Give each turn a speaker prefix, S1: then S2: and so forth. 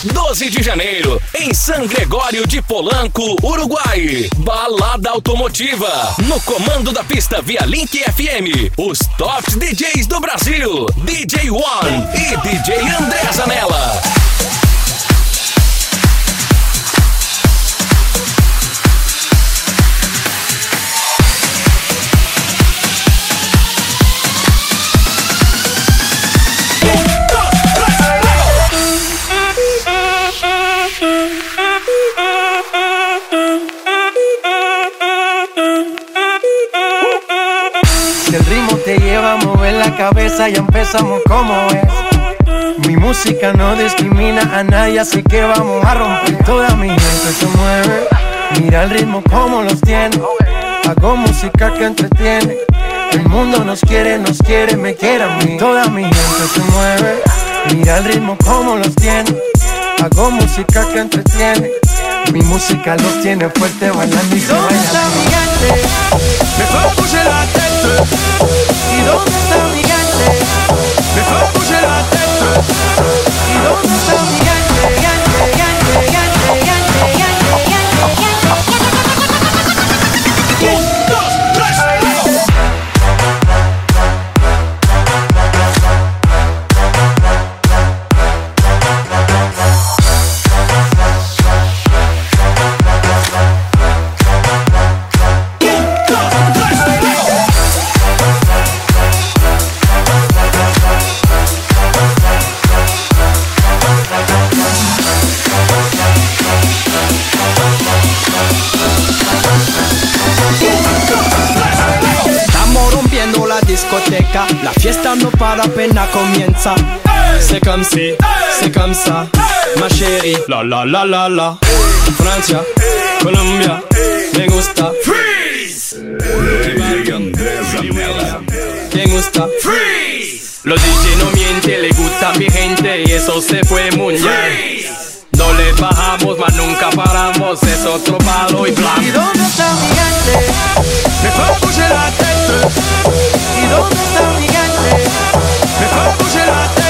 S1: 12 de janeiro, em São Gregório de Polanco, Uruguai. Balada automotiva. No comando da pista via Link FM. Os tops DJs do Brasil. DJ One e DJ André Zanella.
S2: El ritmo te lleva a mover la cabeza, ya empezamos como es. Mi música no discrimina a nadie, así que vamos a romper. Toda mi gente se mueve, mira el ritmo como los tiene. Hago música que entretiene. El mundo nos quiere, me quiere a mí. Toda mi gente se mueve, mira el ritmo como los tiene. Hago música que entretiene. Mi música los tiene fuerte bailando y se baila. ¿Dónde está mi gente? Me fue bouger la tête. ¿Y dónde está mi gente? Me fue bouger la tête. ¿Y dónde está mi gente?
S3: Discoteca, la fiesta no para, apenas comienza. C'est comme si, c'est comme ça, ma chérie. La la la la la. Francia, Colombia, me gusta. Freeze. Me gusta. Freeze. Los DJ no mienten, le gusta a mi gente y eso se fue muy bien. No le bajamos, mas nunca paramos, es otro palo y blanco.
S2: ¿Y dónde está mi gente? Me fue bouger la tête. ¿Y dónde está mi gente? Me fue bouger la tête.